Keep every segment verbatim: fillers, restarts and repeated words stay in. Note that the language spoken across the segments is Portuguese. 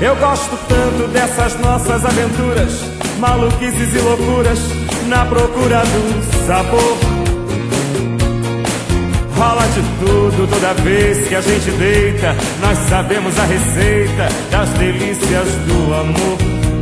Eu gosto tanto dessas nossas aventuras, maluquices e loucuras, na procura do sabor. Rola de tudo toda vez que a gente deita, nós sabemos a receita das delícias do amor.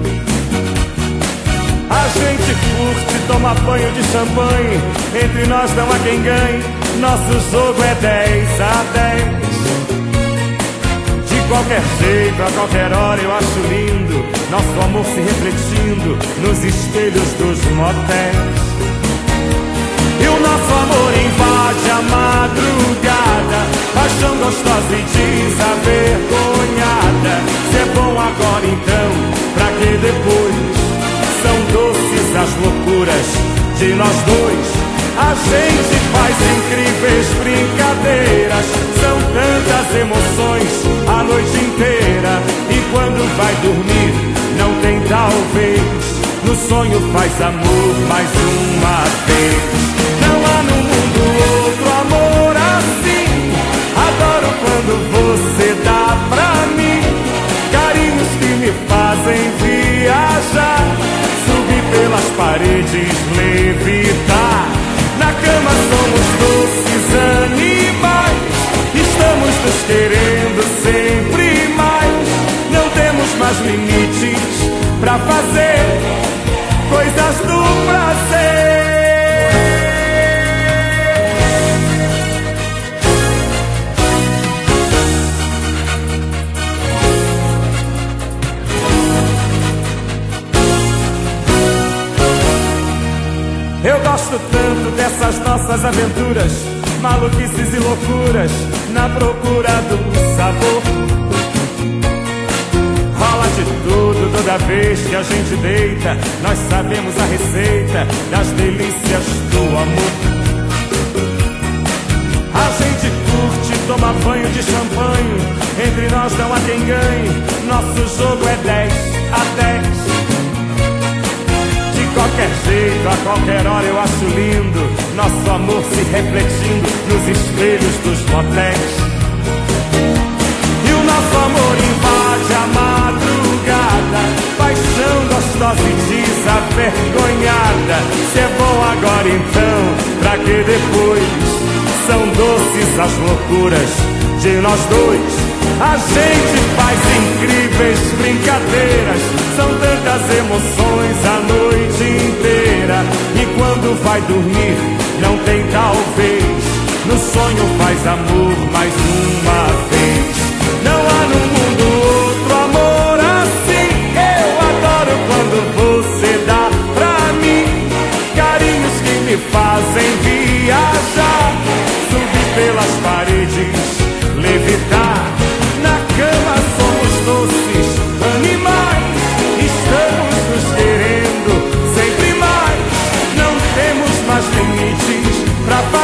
A gente curte, toma banho de champanhe, entre nós não há quem ganhe, nosso jogo é dez a dez. De qualquer jeito, a qualquer hora eu acho lindo nosso amor se refletindo nos espelhos dos motéis. E o nosso amor invade a madrugada, paixão gostosa e desavergonhada. Se é bom agora então, pra que depois? São doces as loucuras de nós dois. A gente faz incríveis brincadeiras, são tantas emoções a noite inteira. E quando vai dormir, não tem talvez, no sonho faz amor mais uma vez. Não há no mundo outro amor assim, adoro quando você dá pra mim carinhos que me fazem viajar, subir pelas paredes, levitar. Na cama somos doces animais, estamos nos querendo sempre mais. Não temos mais limites pra fazer coisas do prazer. Eu gosto tanto dessas nossas aventuras, maluquices e loucuras, na procura do sabor. Rola de tudo toda vez que a gente deita, nós sabemos a receita das delícias do amor. A gente curte, toma banho de champanhe, entre nós não há quem ganhe, nosso jogo é dez a dez. De qualquer jeito, a qualquer hora eu acho lindo nosso amor se refletindo nos espelhos dos motéis. E o nosso amor invade a madrugada, paixão gostosa e desavergonhada. Se é bom agora então, pra que depois? São doces as loucuras de nós dois. A gente faz incríveis brincadeiras, são tantas emoções a noite inteira. E quando vai dormir, não tem talvez, no sonho faz amor mais uma vez. Não há no mundo outro amor assim, eu adoro quando você dá pra mim carinhos que me fazem viajar, subir pelas paredes, levitar. Na cama somos doces animais, estamos nos querendo sempre mais. Não temos mais limites pra